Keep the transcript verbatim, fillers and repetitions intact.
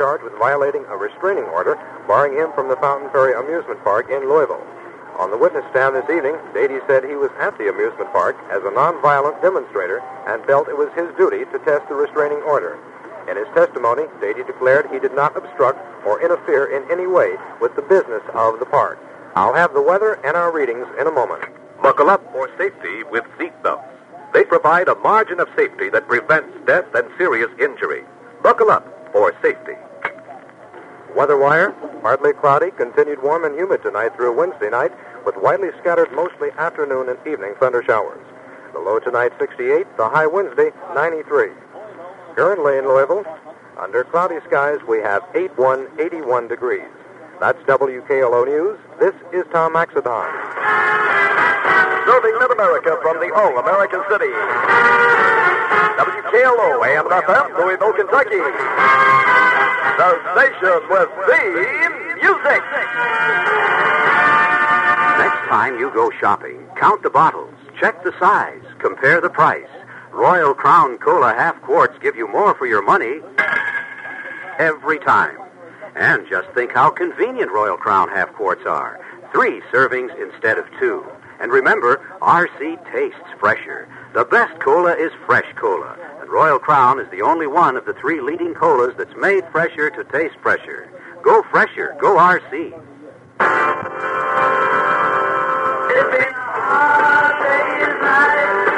charged with violating a restraining order barring him from the Fountain Ferry Amusement Park in Louisville. On the witness stand this evening, Dady said he was at the amusement park as a nonviolent demonstrator and felt it was his duty to test the restraining order. In his testimony, Dady declared he did not obstruct or interfere in any way with the business of the park. I'll have the weather and our readings in a moment. Buckle up for safety with seat belts. They provide a margin of safety that prevents death and serious injury. Buckle up for safety. Weather wire, partly cloudy, continued warm and humid tonight through Wednesday night, with widely scattered mostly afternoon and evening thunder showers. The low tonight, sixty-eight, the high Wednesday, ninety-three. Currently in Louisville, under cloudy skies, we have eighty-one, eighty-one degrees. That's W K L O News. This is Tom Axedon. Serving Mid-America from the All-American City. W K L O, A M and F M, Louisville, Kentucky. The station with the music. Next time you go shopping, count the bottles, check the size, compare the price. Royal Crown Cola half quarts give you more for your money every time. And just think how convenient Royal Crown half quarts are. Three servings instead of two. And remember, R C tastes fresher. The best cola is fresh cola. And Royal Crown is the only one of the three leading colas that's made fresher to taste fresher. Go fresher. Go R C. If it's hard day's night.